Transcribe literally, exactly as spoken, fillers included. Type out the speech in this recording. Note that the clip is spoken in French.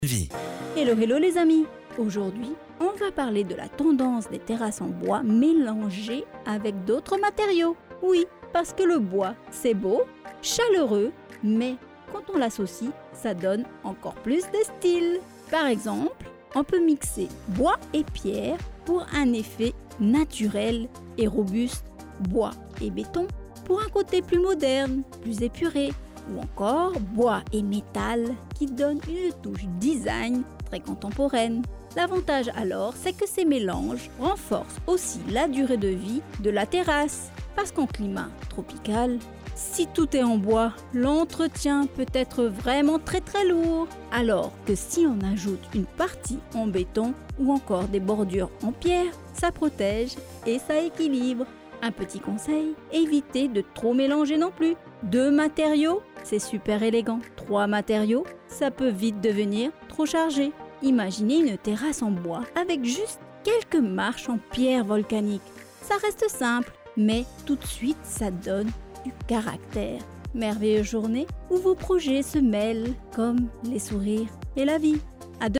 Vie. Hello hello les amis. Aujourd'hui, on va parler de la tendance des terrasses en bois mélangées avec d'autres matériaux. Oui, parce que le bois, c'est beau, chaleureux, mais quand on l'associe, ça donne encore plus de style. Par exemple, on peut mixer bois et pierre pour un effet naturel et robuste, bois et béton pour un côté plus moderne, plus épuré, ou encore bois et métal qui donne une touche design très contemporaine. L'avantage alors, c'est que ces mélanges renforcent aussi la durée de vie de la terrasse, parce qu'en climat tropical, si tout est en bois, l'entretien peut être vraiment très très lourd, alors que si on ajoute une partie en béton ou encore des bordures en pierre, ça protège et ça équilibre. Un petit conseil, évitez de trop mélanger non plus. Deux matériaux, c'est super élégant. Trois matériaux, ça peut vite devenir trop chargé. Imaginez une terrasse en bois avec juste quelques marches en pierre volcanique. Ça reste simple, mais tout de suite, ça donne du caractère. Merveilleuse journée où vos projets se mêlent comme les sourires et la vie.